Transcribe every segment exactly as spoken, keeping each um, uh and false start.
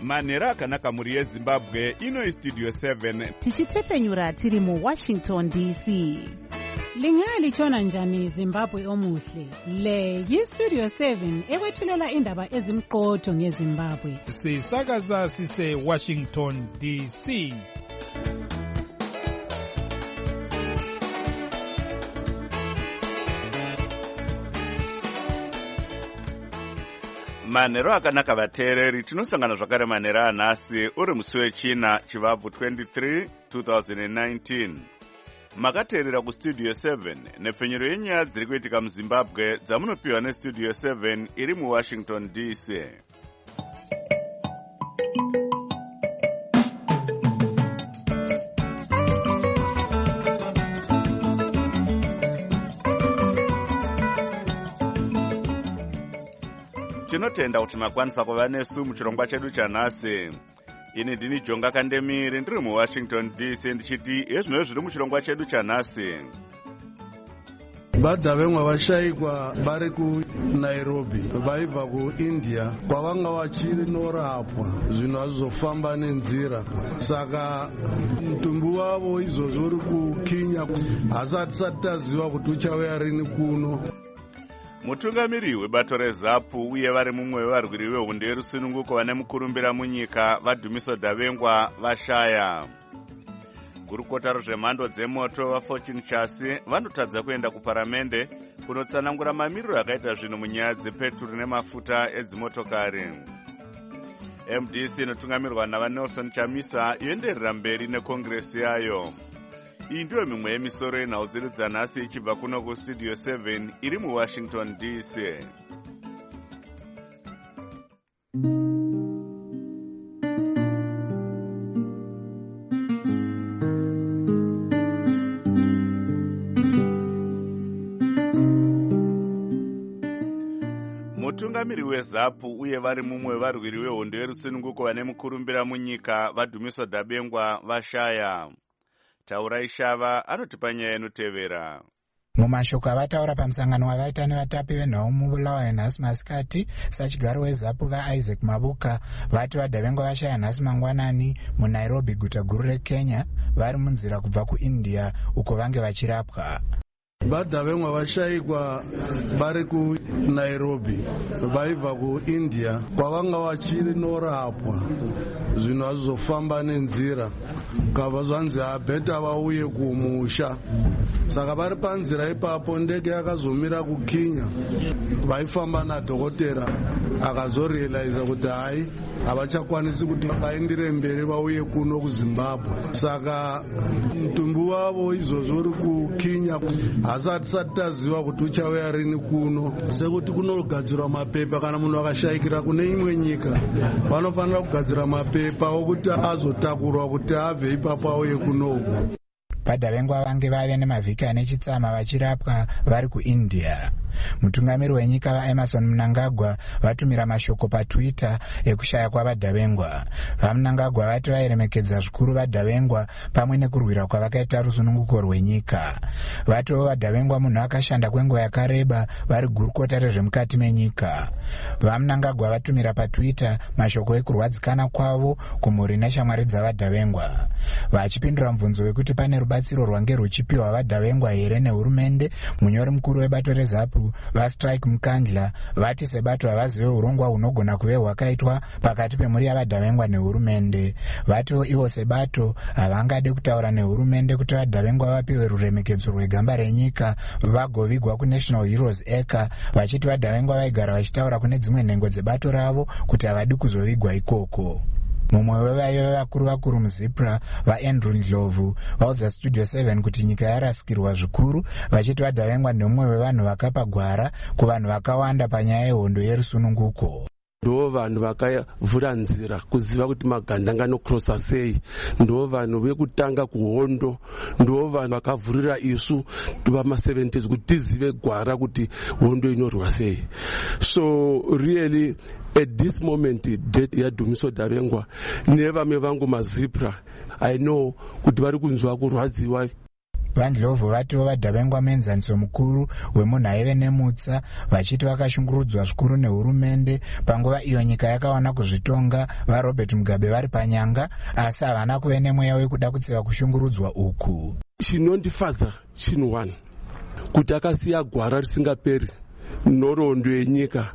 manhero akanaka mhuri yezimbabwe. Ino istudio seven tichitefenyura tiri muwashington D C. Lingalitshona njani Zimbabwe omuhle? Le yistudio seven ekwethulela indaba ezimqotho ngeZimbabwe. Sisakaza sise Washington D C. manhero akanaka vateereri. Tinosangana zvakare manhero anhasi uri musi wechina chivabvu twenty-three twenty nineteen. Makateerera kustudio seven nepfenyuro yenyaya dziri kuitika muZimbabwe dzamunopiwa nestudio seven iri muWashington D C. Tinotenda kuti makwanisa kuva nesu muchirongwa chedu chanhasi. Ini ndini Jonga Kandemiri ndiri muWashington D C ndichiti ezvino zviri muchirongwa chedu chanhasi. Vadhavengwa vashayikwa vari kuNairobi vaibva kuIndia kwavanga vachinorapwa zvinhu hazvizofamba nenzira, saka mutumbi wavo izvozvo uri kukinya asi hatisati taziva kuti uchauya rini kuno. Mutungamiri webato reZAPU uye vari mumwe wevarwiri vehondo yerusununguko vane mukurumbira munyika vaDhumiso Davengwa vashaya. Gurukota rezvemhando dzemoto vaFortune Chasi vanotadza kuenda kuparamende kunotsanangura mamiriro akaita zvinhu munyaya dzepeturu nemafuta edzimotokari. M D C inotungamirwa navaNelson Chamisa yoenderera mberi nekongresi yayo. Iyi ndiyo mimwe yemisoro yenhau dzedu dzanhasi ichibva kuno kustudio seven iri muWashington D C. Mutungamiri weZAPU uye vari mumwe wevarwiri vehondo yerusununguko vane mukurumbira munyika vaDhumiso Davengwa vashaya. Taurai Shava anotipa nyaya inotevera. Mumashoko avataura pamusangano wavaita nevatapi venhau mubulawayo nhasi masikati, sachigaro weZAPU vaIsaac Mabuka vati vaDavengwa vashaya nhasi mangwanani muNairobi, guta guru reKenya, vari munzira kubva kuIndia uko vange vachirapwa. Vadhavengwa vashayikwa vari kuNairobi vaibva kuIndia kwavanga vachinorapwa zvinhu hazvizofamba nenzira, kabva zvanzi habheta vauye kumusha. Saka vari panzira ipapo ndege yakazomira kukinya, vaifamba nadhokotera akazorealiza kuti hai havachakwanisi kuti vaendere mberi vauye kuno kuZimbabwe. Saka mutumbi wavo izvozvo uri kukinya asi hatisati taziva kuti uchauya rini kuno, sekuti kunogadzirwa mapepa. Kana munhu akashayikira kune imwe nyika vanofanira kugadzira mapepa okuti azotakurwa kuti abve ipapo auye kunoku. VaDavengwa vange vave nemavhiki ane chitsama vachirapwa vari kuIndia. Mutungamiri wenyika vaEmerson Mnangagwa vatumira mashoko paTwitter ekushaya kwavaDavengwa. VaMnangagwa vati vairemekedza zvikuru vaDavengwa pamwe nekurwira kwavakaita rusununguko rwenyika. Vatiwo vaDavengwa munhu akashanda kwenguva yakareba vari gurukota rezvemukati menyika. VaMnangagwa vatumira paTwitter mashoko ekurwadzikana kwavo kumhuri neshamwari dzavaDavengwa, vachipindura mubvunzo wekuti pane rubatsiro rwange ruchipiwa vaDavengwa here nehurumende. Munyori mukuru webato reZAPU vaStrike Mkandla vati sebato havazive urongwa hunogona kuve hwakaitwa pakati pemhuri yavaDavengwa nehurumende. Vatiwo ivo sebato havangade kutaura nehurumende kuti vaDavengwa vapiwe ruremekedzo rwegamba renyika vagovigwa kuNational Heroes Acre, vachiti vaDavengwa vaigara vachitaura kune dzimwe nhengo dzebato ravo kuti havadi kuzovigwa ikoko. Mumwe wevaive vakuru vakuru muZIPRA vaAndrew Ndlovu vaudza studio seven kuti nyika yarasikirwa zvikuru, vachiti vaDavengwa nemumwe wevanhu vakapa gwara kuvanhu vakawanda panyaya yehondo yerusununguko. Ndo vanhu vakavhura nzira kuziva kuti magandanga anokrosa sei, ndo vanhu vekutanga kuhondo, ndo vanhu vakavhurira isu vama-seventies kuti tizive gwara kuti hondo inorwa sei. So really at this moment death yaDhumiso Davengwa nevamwe vangu maZIPRA I know kuti vari kunzwa kurwadziwa. vandlovhu vatiwo vadhavengwa muenzaniso mukuru wemunhu aive nemutsa, vachiti vakashungurudzwa zvikuru nehurumende panguva iyo nyika yakawana kuzvitonga vaRobert Mugabe vari panyanga, asi havana kuve nemweya wekuda kutsiva kushungurudzwa uku. Chinondifadza chinhu one, kuti akasiya gwara risingaperi nhoroondo yenyika,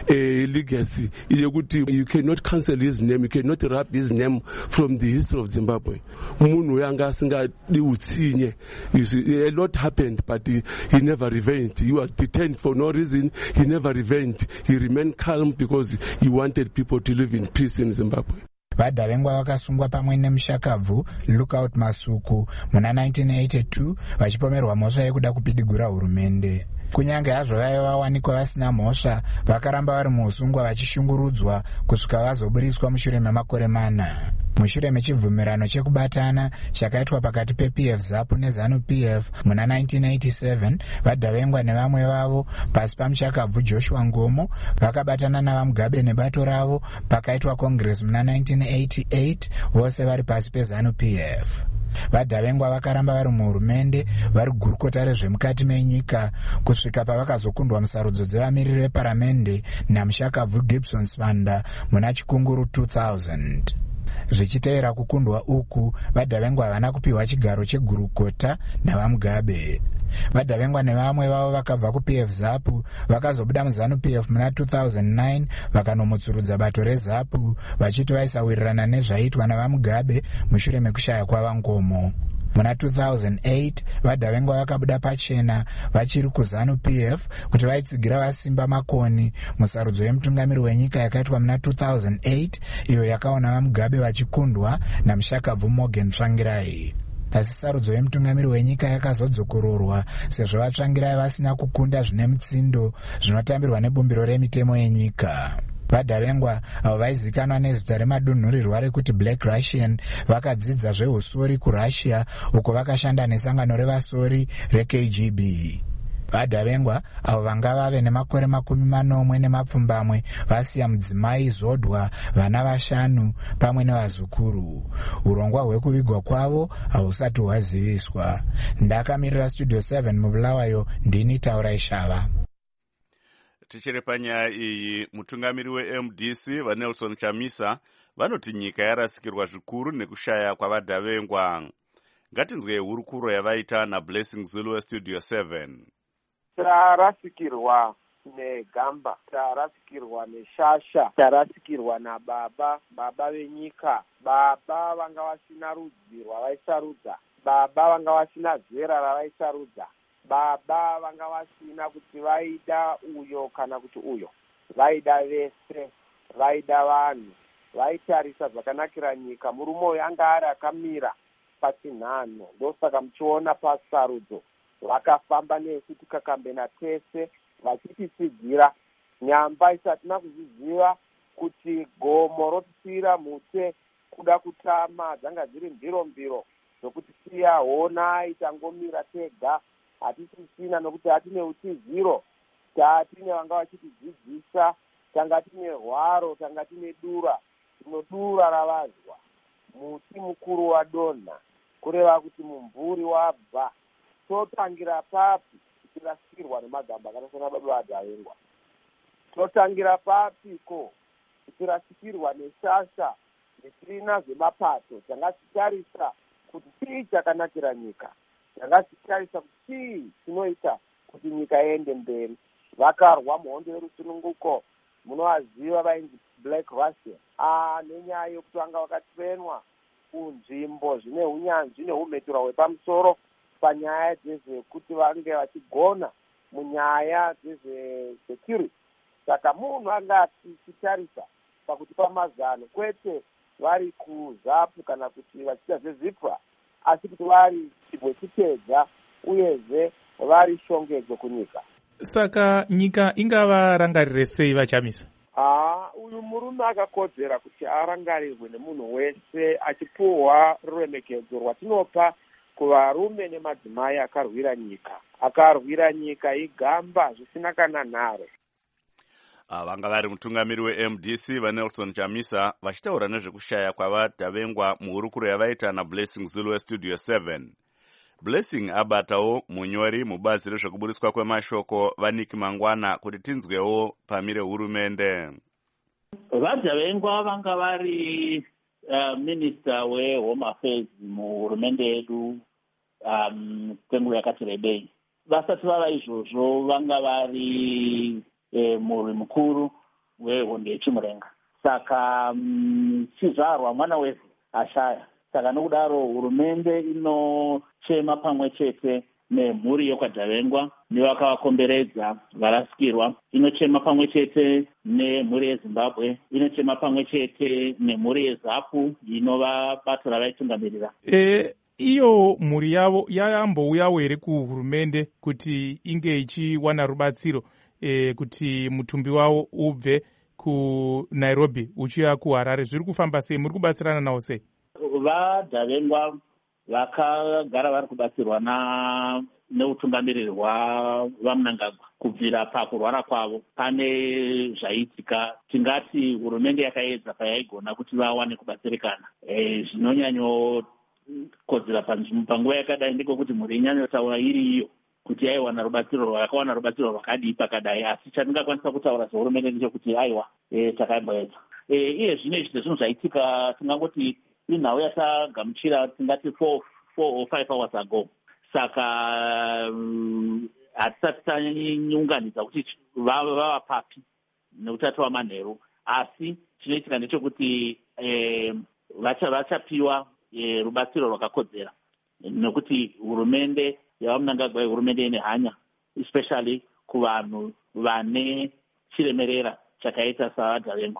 a legacy yekuti you cannot cancel his name, you cannot rub his name from the history of Zimbabwe. Munhu yanga asingadi utsinye. You see, a lot happened, but he, he never revenged. He was detained for no reason. He never revenged. He remained calm because he wanted people to live in peace in Zimbabwe. Vadhavengwa vakasungwa pamwe nemushakabvu Lookout Masuku muna nineteen eighty-two vachipomerwa mhosva yekuda kupidigura hurumende. Kunyange hazvo vaiva vawanikwa vasina mhosva, vakaramba vari muusungwa vachishungurudzwa kusvika vazoburiswa mushure memakore mana. Mushure mechibvumirano chekubatana chakaitwa pakati peP F ZAPU neZANU-P F muna nineteen eighty-seven, vadhavengwa nevamwe vavo pasi pamushakabvu Joshua Ngomo vakabatana navaMugabe nebato ravo pakaitwa Congress muna nineteen eighty-eight, vose vari pasi peZANU-P F. Vadhavengwa vakaramba vari muhurumende vari gurukota rezvemukati menyika kusvika pavakazokundwa musarudzo dzevamiriri veparamende namushakabvu Gibson Svanda muna chikunguru two thousand. Zvichiteera kukundwa uku, vadhavengwa havana kupiwa chigaro chegurukota navaMugabe. Vadhavengwa nevamwe vavo vakabva kuP F ZAPU vakazobuda muZANU-P F muna two thousand nine vakanomutsurudza bato reZAPU vachiti vaisawirirana nezvaiitwa navaMugabe mushure mekushaya kwavangomo. Muna two thousand eight vadhavengwa vakabuda pachena vachiri kuZANU-P F kuti vaitsigira vasimba makoni musarudzo yemutungamiri wenyika yakaitwa muna two thousand eight iyo yakaona vaMugabe vachikundwa namushakabvu Morgan Tsvangirai. Asi sarudzo yemutungamiri wenyika yakazodzokororwa sezvo vaTsvangirai vasina kukunda zvine mutsindo zvinotambirwa nebumbiro remitemo yenyika. Vadhavengwa avo vaizikanwa nezita remadunhurirwa rekuti Black Russian vakadzidza zveusori kuRussia uko vakashanda nesangano revasori reK G B. Vadhavengwa avo vanga vave nemakore makumi manomwe nemapfumbamwe vasiya mudzimai Zodwa, vana vashanu pamwe nevazukuru. Urongwa hwekuvigwa kwavo hausati hwaziviswa. Ndakamirira Studio seven muBulawayo, ndini Taurai Shava. Tichiri panyaya iyi, mutungamiri weM D C vaNelson Chamisa vanoti nyika yarasikirwa zvikuru nekushaya kwavadhavengwa. Ngatinzwe hurukuro yavaita naBlessing Zulu weStudio seven. Tarasikirwa negamba, tarasikirwa neshasha, tarasikirwa nababa, baba venyika, baba vanga vasina rudzi rwavaisarudza, baba vanga vasina zera ravaisarudza, baba vanga vasina kuti vaida uyo kana kuti uyo, vaida vese, vaida vanhu, vaitarisa zvakanakira nyika. Murume uyu anga ari akamira pachinhano, ndosaka muchiona pasarudzo vakafamba nesu tikakambena tese vachitisigira nyamba isatina kuziziva kuti gomo rotisira mute kuda kutama dzanga dziri mbiro mbiro zokuti siya honai tangomira tega hatisisina nokuti hatine utiziro, tatine vanga vachitidzidzisa, tanga tine hwaro, tanga tine dura, tinodura ravazwa, muti mukuru wadonha, kureva kuti mumvuri wabva. Totangira papi tirasikirwa nemagamba akasiyana baba vadhavengwa? Totangira papi ko tirasikirwa neshasha netirina zvemapato tangasitarisa kuti chii chakanakira nyika, tangasitarisa kuti chii chinoita kuti nyika iende mberi. Vakarwa muhondo yerusununguko, munovaziva vainzi Black Russian. Ah, nenyaya yokuti vanga vakatrenwa kunzvimbo zvine unyanzvi neumhetura hwepamusoro panyaya dzezvekuti vange vachigona munyaya dzezvesecurity. Saka munhu anga achitarisa pakuti pamazano, kwete vari kuZAPU kana kuti vachiita zvezipra, asi kuti vari chibwe chitedza uyezve vari shongedzo kunyika. Saka nyika ingava rangarire sei vaChamisa? Ah, uyu murume akakodzera kuti arangarirwe nemunhu wese, achipuhwa ruremekedzo rwatinopa kuvarume nemadzimai akarwira nyika, akarwira nyika igamba zvisina kana nhare. Vanga vari mutungamiri weM D C vaNelson Chamisa vachitaura nezvekushaya kwavadhavengwa muhurukuro yavaita naBlessing Zulu weStudio seven. Blessing abatawo munyori mubazi rezvekuburiswa kwemashoko vaniki mangwana kuti tinzwewo pamire hurumende. Vadhavengwa vanga vari uh, minister wehome affairs muhurumende yedu um, kwenguva yakati rebei. Vasati vava izvozvo vanga vari eh, murwi mukuru wehondo yechimurenga. Saka um, chizvarwa mwana wevhu ashaya. Saka nokudaro hurumende inochema pamwe chete nemhuri yokwadhavengwa nevakavakomberedza varasikirwa, inochema pamwe chete nemhuri yeZimbabwe, inochema pamwe chete nemhuri yeZAPU inova bato ravaitungamirira. E, iyo mhuri yavo yayambouyawo here kuhurumende kuti inge ichiwana rubatsiro e, kuti mutumbi wavo ubve kuNairobi uchiya kuHarare. Zviri kufamba sei? Muri kubatsirana nawo sei? Vadhavengwa vakagara vari kubatsirwa na neutungamiriri hwavaMnangagwa kubvira pakurwara kwavo. Pane zvaitika, tingati hurumende yakaedza payaigona kuti vawane kubatsirikana. E, zvinonyanyokodzera panguva yakadai ndikokuti mhuri inyanyotaura iri iyo kuti aiwana rubatsiro rwakawana rubatsiro rwakadii pakadai, asi chatingakwanisa kutaura sehurumende ndechekuti aiwa e, takamboedza. E, iye zvino izvi zvinhu zvaitika tingangoti inhau yatagamuchira tingati four or five hours ago. Saka um, hatisati tanyunganidza kuti vava papi neutatu wamanheru, asi chinoitika ndechekuti eh, vachapiwa eh, rubatsiro rwakakodzera, nekuti hurumende yavaMnangagwa hurumende ine hanya, especially kuvanhu vane chiremerera chakaita savadhavengwa.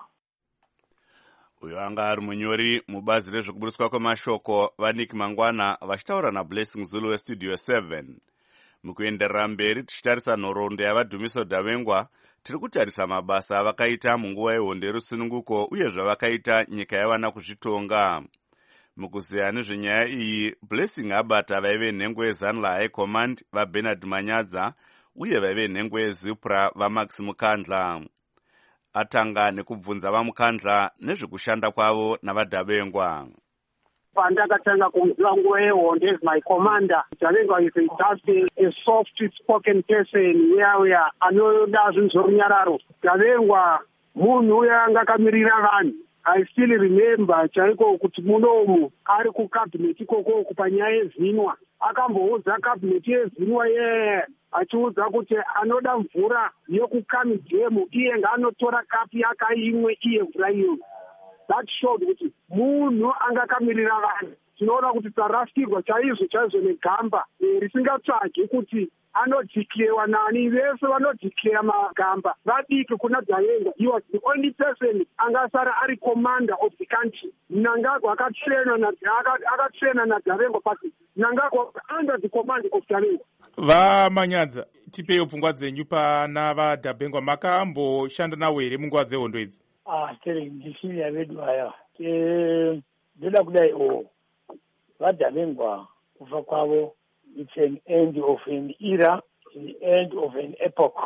Uyo anga ari munyori mubazi rezvekuburiswa kwemashoko vaniki mangwana vachitaura naBlessing Zulu westudio seven. Mukuenderera mberi tichitarisa nhoroondo yavadhumiso Dhavengwa, tiri kutarisa mabasa avakaita munguva yehondo yerusununguko uye zvavakaita nyika yavana kuzvitonga. Mukuziya nezvenyaya iyi, Blessing abata vaive nhengo yeZanla High Command vaBernard Manyadza uye vaive nhengo yeZipra vaMax Mukandla. Atanga nekubvunza vaMukandla nezvekushanda kwavo navadhavengwa. Pandakatanga kumziva nguva yehondo as my commander, Dhavengwa is just a, a soft spoken person uyauya anoda zvinhu zvorunyararo. Dhavengwa munhu uya anga akamirira vanhu. I still remember chaiko kuti munomu ari kucabinet ikoko kupanyaya yezinwa. Akamboudza cabinet yezinwa ye achiudza kuti anoda mvura yokukamidhemu iye ngaanotora kapi yakaimwe iye mvura iyo. That showed kuti munhu angakamirira vanhu. Tinoona kuti tarasikirwa chaizvo chaizvo negamba risingatsvagi kuti anodhiklewa nani. Vese vanodhikleya magamba vadiki kuna Dhavengwa. He was the only person angasara ari commander of the country. Mnangagwa akatrainwa na akatrainwa na Dhavengwa, but Mnangagwa under the command of Dhavengwa. VaManyadza, tipeyo pfungwa dzenyu pana vaDhavengwa. Makamboshanda nawo here munguva dzehondo idzi? Ah, tiri ndishinya vedu aya. Eh, ndoda kudai o vaDhavengwa kufa kwavo, it's an end of an era, the end of an epoch.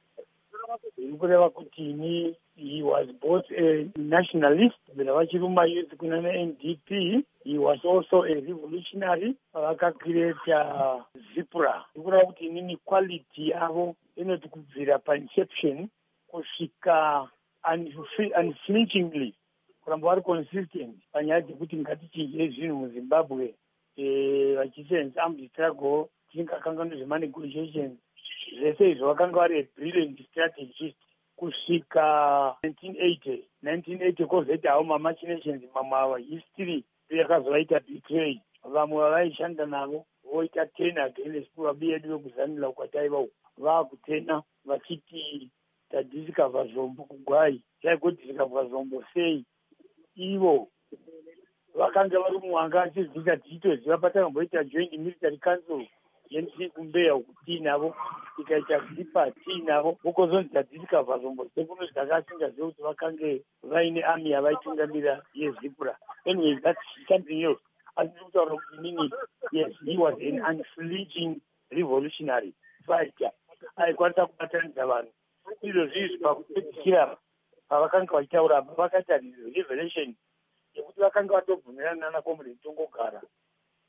Kureva kuti ni he was both a nationalist, vela vachiruma youth kuna N D P. He was also a revolutionary. Vakakireta Zipra. Kureva kuti nini quality yavo inoti kubvira pa inception kusvika unflinchingly kuramba vari consistent panyaya dzekuti ngatichinje zvinhu muZimbabwe vachisenza armed struggle tingakanganwa zvema negotiations zvese izvo vakanga vari a brilliant strategist kusvika nineteen eighty nineteen eighty kozoita hawo mamachinations mamwe ava history yakazovaita betray. Vamwe vavaishanda navo voita ten against vabuya edu vekuzanila kwataiva uku vaakutena vachiti tadhisikavha zvombo kugwai chaigothisikavha zvombo sei. Ivo vakanga vari muwanga achizvita tichitoziva patangamboita joint military council yensi kumbeya uku tiinavo tikaita zipa tiinavo vokozonzi tadhisikavha zvombo sekunoti takasingaziva kuti vakange vaine army yavaitungamira yeZipra. Anyway, that's something else. Asi kutaura kuti nini, yes, he was an unflinching revolutionary fighter. Aikwanisa kubatanidza vanhu. Izvo zvizvi pakupedzisira pavakanga vachitaura vakaita revelation yekuti vakanga vatobvumirana nana Comrade Tongogara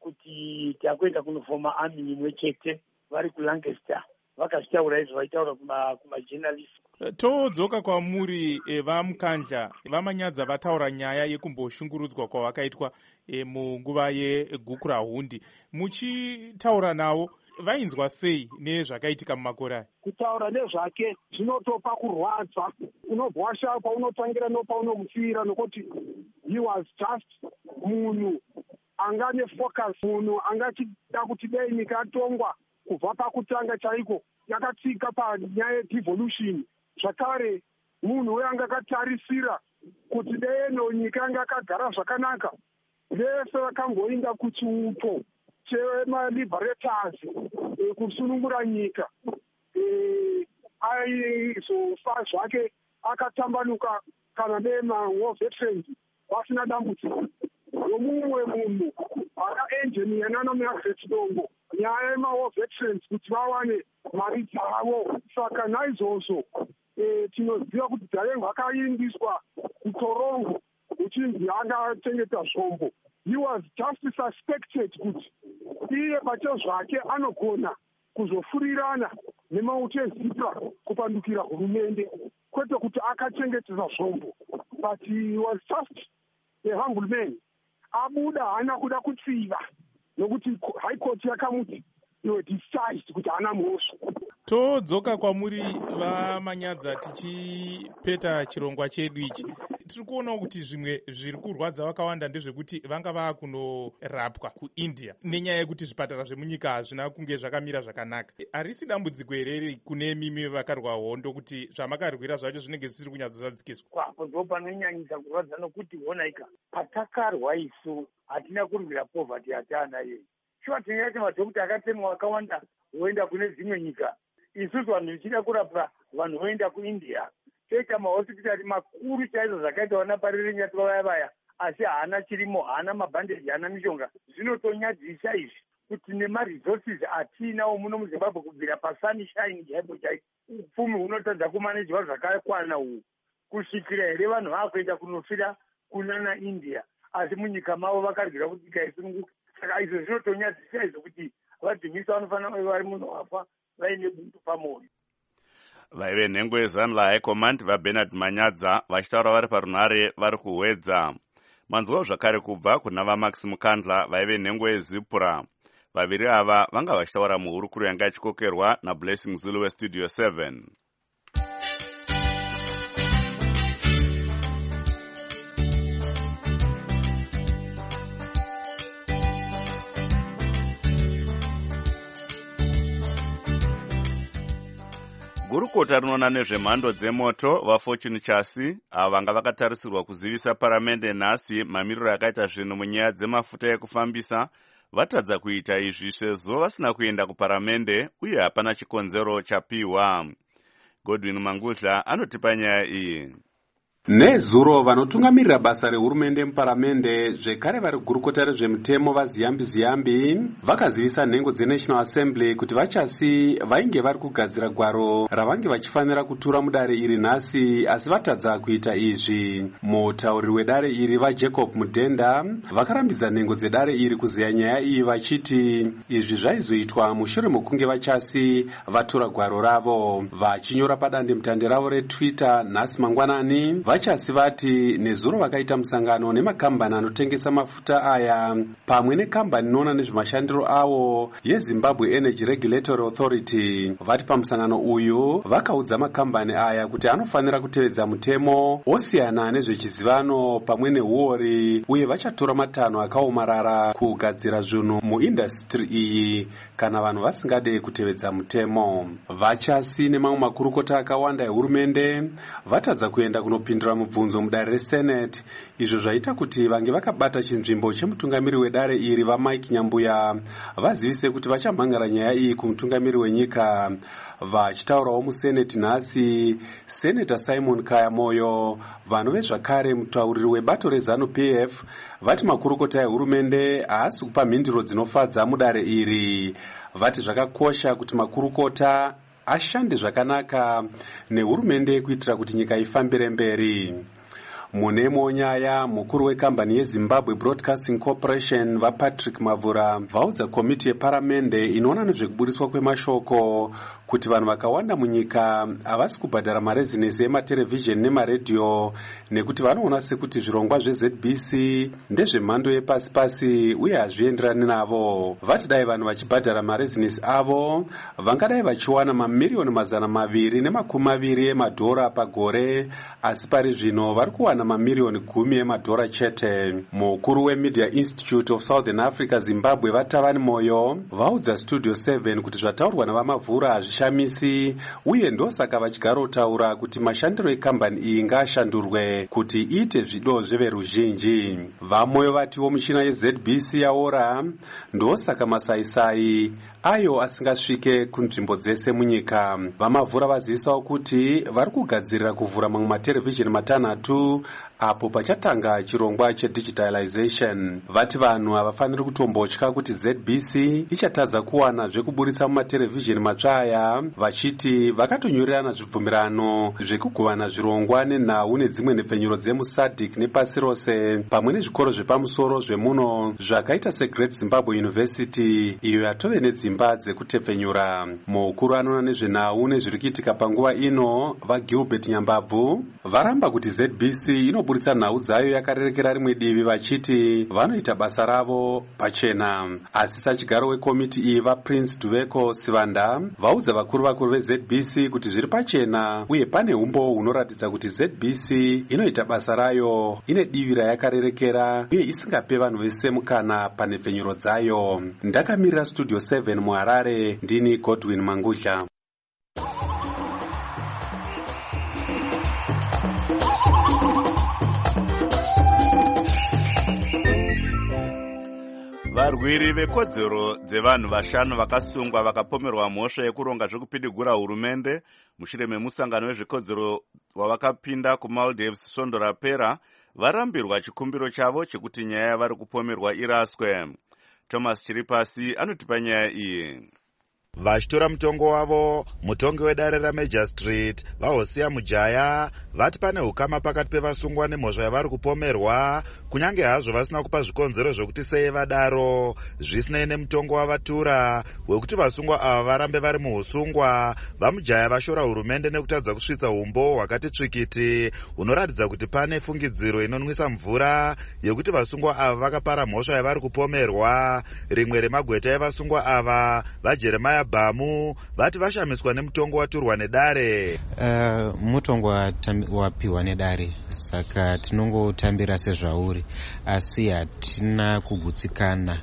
kuti takuenda kunofoma army imwe chete vari kulancaster vakazvitaura izvo vaitaura kumajournalist. Todzoka kwamuri vamukandla vamanyadza vataura nyaya yekumboshungurudzwa kwavakaitwa munguva yeguku rahundi. Muchitaura navo vainzwa sei nezvakaitika mumakore aya? Kutaura nezvake zvinotopa kurwadza, unobva washaya paunotangira nopaunomufira, nokuti he was just munhu anga nefocus, munhu angachida kuti dei nyika yatongwa kubva pakutanga chaiko yakatsika panyaya yedevolution. Zvakare munhu weanga akatarisira kuti deno nyika yanga akagara zvakanaka, vese vakangoinda kuchiuto chemaliberators kusunungura nyika. Aizofa zvake akatambanuka kana nemawo veterans vasina dambudziko. Nomumwe munhu akaengineer nanomuyavetsidombo nyaya yemawo veterans kuti vawane mari dzavo. Saka naizvozvo tinoziva kuti Dharengo akaindiswa kutorongo uchinzi angachengeta zvombo. He was just suspected kuti iye pacho zvake anogona kuzofurirana nemauto ezipra kupandukira hurumende, kwete kuti akachengetesa zvombo. But he was just a humble man. Abuda hana kuda kutsiva nokuti high court yakamuti iwe discharged kuti hana mhosva. Todzoka kwamuri vamanyadza tichipeta chirongwa chedu ichi. Tiri kuona kuti zvimwe zviri kurwadza vakawanda ndezvekuti vanga vava kunorapwa kuIndia nenyaya yekuti zvipatara zvemunyika hazvina kunge zvakamira zvakanaka. Harisi dambudziko here kune mimi vakarwa hondo kuti zvamakarwira zvacho zvinenge zvisiri kunyatsozadzikiswa? Apo ndo panonyanyisa kurwadza, nokuti honaika patakarwa isu hatina kurwira poverty hatanayo. Shuwa tinyati madhokuta akatemwa akawanda voenda kune dzimwe nyika. Isusu vanhu vichida kurapwa vanhu voenda kuIndia. Toita mahospitari makuru chaizvo zvakaita vana pariri nyati vaya vaya, asi haana chirimo, haana mabhandeji, haana mishonga. Zvinotonyadzisa izvi kuti nemaresources hatinawo muno muZimbabwe kubvira pasunshine chaipo chaipo. Upfumi hunotadza kumanejwa zvakakwana uhu. Kusvikira here vanhu vakuenda kunofira kunana India, asi munyika mavo vakarwira kuti nyika isununguke. Saka izvo zvinotonyadzisa izvo kuti vadhumisa vanofanira kuva vari munhu wafa vaine bundu pamoyo. Vaive nhengo yeZanla High Command vaBernard Manyadza vachitaura vari parunhare vari kuhwedza. Manzwawo zvakare kubva kuna vaMax Mukandla vaive nhengo yeZipura. Vaviri ava vanga vachitaura muhurukuro yanga ichikokerwa naBlessing Zulu weStudio seven. Gurukota rinoona nezvemhando dzemoto vaFortune Chassis ava vanga vakatarisirwa kuzivisa paramende nhasi mamiriro akaita zvinhu munyaya dzemafuta ekufambisa vatadza kuita izvi sezvo vasina kuenda kuparamende uye hapana chikonzero chapiwa. Godwin Mangudla anotipa nyaya iyi. Nezuro vanotungamirira basa rehurumende muparamende zvekare vari gurukota rezvemutemo vaziyambi ziyambi vakazivisa nhengo dzeNational Assembly kuti vachasi vainge vari kugadzira gwaro ravange vachifanira kutura mudare iri nhasi, asi vatadza kuita izvi. Mutauriri wedare iri vaJacob Mudenda vakarambidza nhengo dzedare iri kuziya nyaya iyi vachiti izvi zvaizoitwa mushure mokunge vachasi vatura gwaro ravo. Vachinyora padandemutande ravo reTwitter nhasi mangwanani, vachasi vati nezuro vakaita musangano nemakambani anotengesa mafuta aya pamwe nekambani inoona nezvemashandiro awo yeZimbabwe Energy Regulatory Authority. Vati pamusangano uyu vakaudza makambani aya kuti anofanira kutevedza mutemo osiyana nezvechizivano pamwe neuori, uye vachatora matanho akaomarara kugadzira zvinhu muindastri iyi kana vanhu vasingade kutevedza mutemo. Vachasi nemamwe makurukota akawanda ehurumende vatadza kuenda kunopindura mubvunzo mudare reSenate, izvo zvaita kuti vange vakabata chinzvimbo chemutungamiri wedare iri vaMike Nyambuya vazivise kuti vachamhangara nyaya iyi kumutungamiri wenyika. Vachitaurawo muSenate nhasi, Senator Simon Kaya Moyo vanove zvakare mutauriri webato reZanu P F vati makurukota ehurumende haasi kupa mhinduro dzinofadza mudare iri. Vati zvakakosha kuti makurukota ashande zvakanaka nehurumende kuitira kuti nyika ifambire mberi. mune imwe nyaya mukuru wekambani yezimbabwe broadcasting corporation vapatrick mavura vaudza komiti yeparamende inoona nezvekubudiswa kwemashoko kuti vanhu vakawanda munyika havasi kubhadhara marezinesi ematerevhizheni nemaredhiyo nekuti vanoona sekuti zvirongwa zvezbc ndezvemhando yepasi pasi uye hazvienderani navo. vati dai vanhu vachibhadhara marezinesi avo vangadai vachiwana mamiriyoni mazana maviri nemakumi maviri emadhora pagore, asi pari zvino vari kuwana mamiriyoni gumi emadhora chete. mukuru wemedia institute of southern africa zimbabwe vatavani moyo vaudza studio seven kuti zvataurwa navamavhura hazvishamisi uye ndosaka vachigarotaura kuti mashandiro ekambani iyi ngaashandurwe kuti iite zvido zveveruzhinji. vamoyo vatiwo michina yezbc yaora ndosaka masaisai ayo asingasvike kunzvimbo dzese munyika. vamavhura vazivisawo kuti vari kugadzirira kuvhura mamwe materevhizheni matanhatu apo pachatanga chirongwa chedigitalization. vati vanhu havafaniri kutombotya kuti zbc ichatadza kuwana zvekuburisa mumaterevhizheni matsva aya, vachiti vakatonyorerana zvibvumirano zvekugovana zvirongwa nenhau nedzimwe nhepfenyuro dzemusadc nepasi rose pamwe nezvikoro zvepamusoro zvemuno zvakaita segreat zimbabwe university iyo yatove nedzimba dzekutepfenyura. mukuru anoona nezvenhau nezviri kuitika panguva ino vagilbert nyambabvu varamba kuti zbc inoburitsa nhau dzayo yakarerekera rimwe divi vachiti vanoita basa ravo pachena. asi sachigaro wekomiti iyi vaprince duveko sivanda vaudza vakuru vakuru vezbc kuti zviri pachena uye pane umbo hunoratidza kuti zbc inoita basa rayo ine divi rayakarerekera uye isingape vanhu vese mukana panhepfenyuro dzayo. ndakamirira studio seven muharare ndini Godwin Mangudla. varwiri vekodzero dzevanhu vashanu vakasungwa vakapomerwa mhosva yekuronga zvekupidigura hurumende mushure memusangano wezvekodzero wavakapinda kumaldives svondo rapera varambirwa chikumbiro chavo chekuti nyaya yavari kupomerwa iraswe. Thomas Chiripasi anotipa nyaya iyi. vachitora mutongo wavo, mutongi wedare raMajor Street vaHosia Mujaya vati pane ukama pakati pevasungwa nemhosva yavari kupomerwa, kunyange hazvo vasina kupa zvikonzero zvokuti sei vadaro. zvisinei nemutongo wavatura wekuti vasungwa ava varambe vari muusungwa, vaMujaya vashora hurumende nekutadza kusvitsa umbo hwakati tsvikiti hunoratidza kuti pane fungidziro inonwisa mvura yekuti vasungwa ava vakapara mhosva yavari kupomerwa. rimwe remagweta evasungwa ava vaJeremiah Bamu vati vashamiswa nemutongo waturwa nedare. Uh, mutongo wapiwa nedare saka tinongotambira sezvauri, asi hatina kugutsikana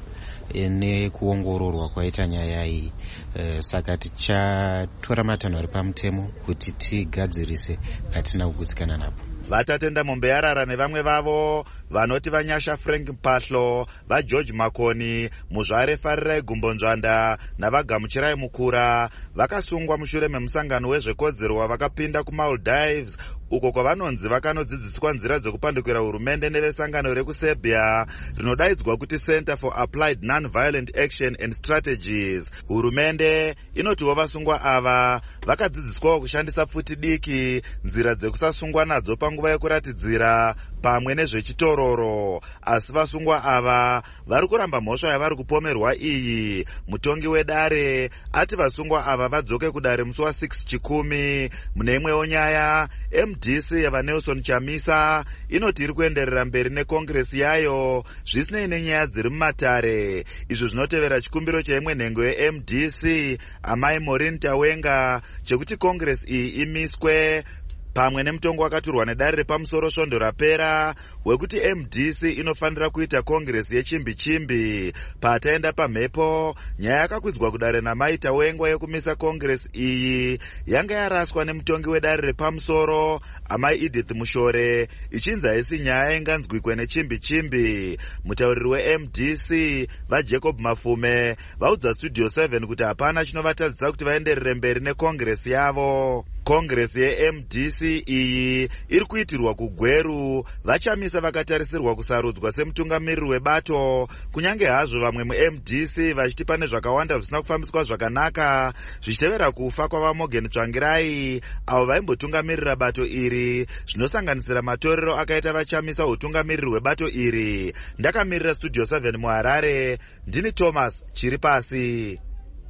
nekuongororwa kwaita nyaya iyi. Uh, saka tichatora matanho ari pamutemo kuti tigadzirise, hatina kugutsikana napo. vatatenda Mumbeyarara nevamwe vavo vanoti vanyasha Frank Mpahlo, vaGeorge Makoni, muzvare Farirai Gumbonzvanda navagamuchirai Mukura vakasungwa mushure memusangano wezvekodzero wavakapinda kuMaldives uko kwavanonzi vakanodzidziswa nzira dzekupandukira hurumende nevesangano rekuSerbia rinodaidzwa kuti Center for Applied Non-Violent Action and Strategies. hurumende inotiwo vasungwa ava vakadzidziswawo kushandisa futi diki, nzira dzekusasungwa nadzo panguva yekuratidzira pamwe nezvechitororo. asi vasungwa ava vari kuramba mhosva yavari kupomerwa iyi. mutongi wedare ati vasungwa ava vadzoke kudare musi wa6 chikumi. mune imwewo nyaya M D C yavaNelson Chamisa inoti iri kuenderera mberi nekongresi yayo zvisinei nenyaya dziri mumatare. izvo zvinotevera chikumbiro cheimwe nhengo yeM D C amai Maureen Tawenga chekuti kongresi iyi imiswe pamwe nemutongo wakaturwa nedare repamusoro svondo rapera wekuti M D C inofanira kuita kongresi yechimbi-chimbi. pataenda pamhepo, nyaya yakakwidzwa kudare namai Tawenga yekumisa kongresi iyi yanga yaraswa nemutongi wedare repamusoro amai Edith Mushore ichinzi haisi nyaya inganzwikwe nechimbi-chimbi. mutauriri weM D C vaJacob Mafume vaudza Studio seven kuti hapana chinovatadzisa kuti vaenderere mberi nekongresi yavo. kongresi ye-M D C iyi iri kuitirwa kugweru vachamisa vakatarisirwa kusarudzwa semutungamiriri webato, kunyange hazvo vamwe mu-M D C vachiti pane zvakawanda zvisina kufambiswa zvakanaka zvichitevera kufa kwavaMorgan Tsvangirai avo vaimbotungamirira bato iri, zvinosanganisira matorero akaita vachamisa utungamiriri hwebato iri. Ndakamirira studio seven muHarare, ndini Thomas Chiripasi.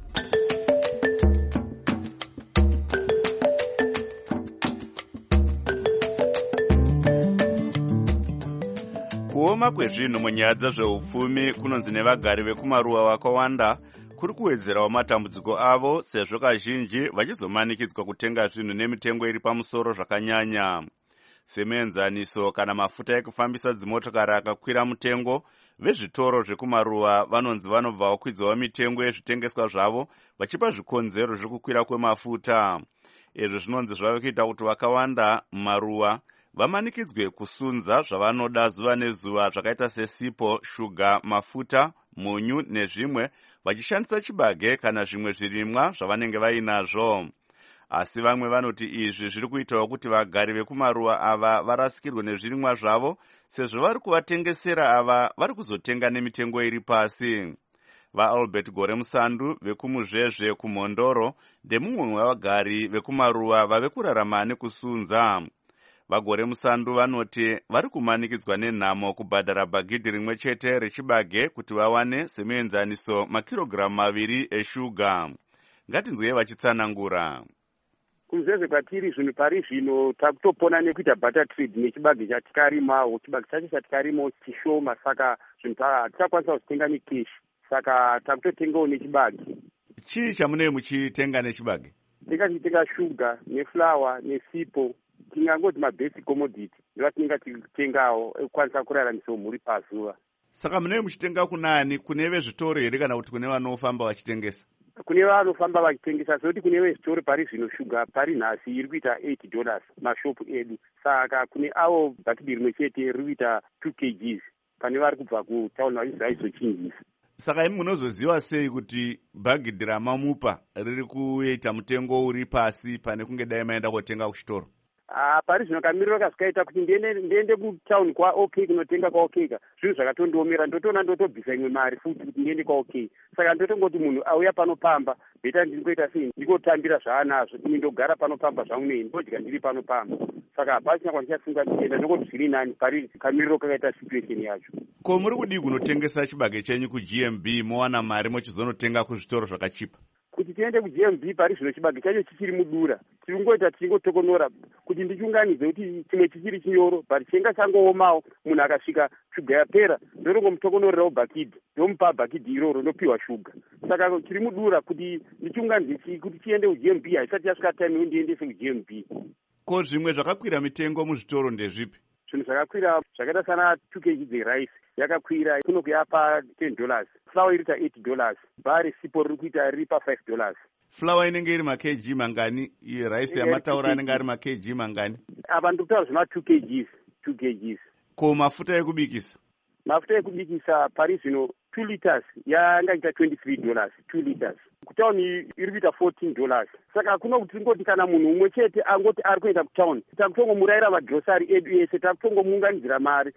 Kuoma kwezvinhu munyaya dzezveupfumi kunonzi nevagari vekumaruwa vakawanda kuri kuwedzerawo matambudziko avo, sezvo kazhinji vachizomanikidzwa kutenga zvinhu nemitengo iri pamusoro zvakanyanya. Semuenzaniso kana mafuta ekufambisa dzimotokari akakwira mutengo, vezvitoro zvekumaruwa vanonzi vanobva vakwidzawo mitengo yezvitengeswa zvavo vachipa zvikonzero zvekukwira kwemafuta. Izvi zvinonzi zvave kuita kuti vakawanda mumaruwa vamanikidzwe kusunza zvavanoda zuva nezuva zvakaita sesipo, shuga, mafuta, munyu nezvimwe, vachishandisa chibage kana zvimwe zvirimwa zvavanenge vainazvo. Asi vamwe vanoti izvi zviri kuitawo kuti vagari vekumaruwa ava varasikirwe nezvirimwa zvavo, sezvo vari kuvatengesera ava vari kuzotenga nemitengo iri pasi. VaAlbert Gore Musandu vekumuzvezve kuMhondoro ndemumwe wevagari vekumaruwa vave kurarama nekusunza. Vagore Musandu vanoti vari kumanikidzwa nenhamo kubhadhara bhagidhi rimwe chete rechibage kuti vawane semuenzaniso makirogiramu maviri eshuga. Ngatinzwei vachitsanangura. Kuzvezve kwatiri zvinhu pari zvino takutopona nekuita butter trade nechibage chatikarimawo. Chibage chacho chatikarimawo chishoma, saka zvinhu hatisakwanisa kuzvitenga nekeshi, saka takutotengawo nechibage. Chii chamunei muchitenga nechibage? Tingachiitenga shuga nefulawa nesipo, tingangoti mabasic commodity ndovatinenge tichitengawo ekukwanisa kuraramisawo mhuri pazuva. Saka munei muchitenga kunani, kune vezvitoro here kana kuti kune vanofamba vachitengesa? Kune vanofamba vachitengesa, sekuti kune vezvitoro pari zvino shuga pari nhasi iri kuita eight dollars mashopu edu, saka kune avo bhakidhi rimwe chete riri kuita two kilograms pane vari kubva kutauni vachizochinjisa. Saka imi munozoziva sei kuti bhagidhi ramamupa riri kuita mutengo uri pasi pane kunge dai maenda kotenga kuchitoro? Ah, pari zvino kamiriro kazvikaita kuti ndiende ndiende kutauni kwa OK kunotenga kwa OK ka zvinhu zvakatondiomera, ndotoona ndotobvisa imwe mari futi kuti ndiende kwa OK. Saka ndotongoti munhu auya panopamba beta ndingoita sei ndingotambira zvaanazvo, ini ndogara panopamba zvangu nei ndodya ndiri panopamba. Saka hapasina kwandichafunga ndienda ndongoti zviri nani pari kamiriro kakaita situation yacho. Ko muri kudii kunotengesa chibage chenyu ku-G M B mowana mari mochizonotenga kuzvitoro zvakachipa? Kuti tiende ku-G M B pari zvino chibage chacho chichiri mudura, tiringoita tichingotokonora kuti ndichunganidze kuti chimwe chichiri chinyoro, but chenga changoomawo munhu akasvika shuga yapera ndorongomutokonorerawo bhakidhi, ndomupa bhakidhi iroro ndopiwa shuga. Saka chiri mudura kuti ndichunganidze kuti chiende ku-G M B haisati yasvika time ndiendese ku-G M B. Ko zvimwe zvakakwira mitengo muzvitoro ndezvipi? Zvinhu zvakakwira zvakaita sana two kilograms dzerice yakakwira kuno kuyapa ten dollars, flour iri ta eight dollars, bhari sipo riri kuita riri pa five dollars. Flour inenge iri ma-kg mangani? Iye rice yamataura anenge ari ma-kg mangani? Apa ndikutaura zvema two kilograms, two kilograms. Ko mafuta ekubikisa? Mafuta ekubikisa pari zvino two liters yanga ita twenty-three dollars, two liters. Kutauni iri kuita fourteen dollars. Saka kuno kuti ngoti kana munhu umwe chete angoti ari kuenda kutauni, takutongomurayira madhosari edu ese, takutongomuunganidzira mari.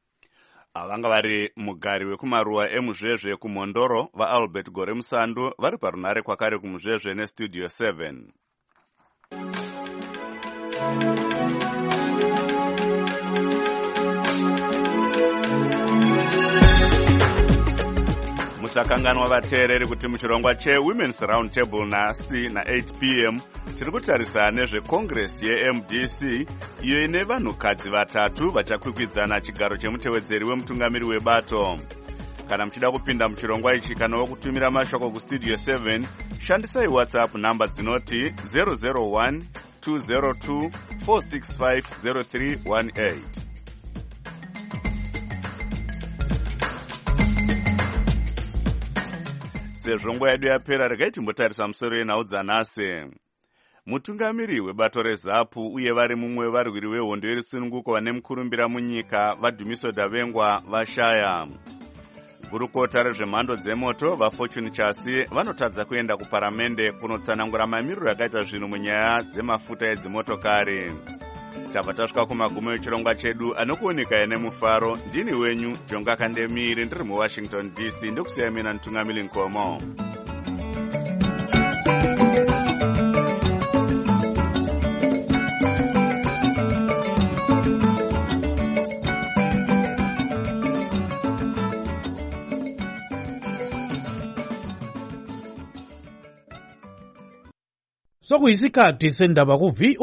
Avanga vari mugari wekumaruwa emuzvezve kuMhondoro, vaAlbert Gore Musandu vari parunare kwakare kumuzvezve nestudio seven. Musakanganwa vateereri kuti muchirongwa cheWomen's Round Table nhasi na-eight p m tiri kutarisa nezvekongresi ye-M D C iyo ine vanhukadzi vatatu vachakwikwidzana chigaro chemutevedzeri wemutungamiri webato. Kana muchida kupinda muchirongwa ichi kana wokutumira mashoko kustudio seven, shandisai WhatsApp namba dzinoti zero zero one two zero two four six five zero three one eight. Sezvo nguva yedu yapera, regai timbotarisa musoro yenhau dzanhasi. Mutungamiri webato reZAPU uye vari mumwe varwiri vehondo yerusununguko vane mukurumbira munyika vaDhumiso Davengwa vashaya. gurukota rezvemhando dzemoto vafortune chasi vanotadza kuenda kuparamende kunotsanangura mamiriro akaita zvinhu munyaya dzemafuta edzimotokari. tabva tasvika kumagumo echirongwa chedu anokuoneka nemufaro. ndini wenyu jonga kandemiri ndiri muwashington D C ndokusiyai mina Ntungamiri Nkomo. sokuyisikhathi sendaba ku-V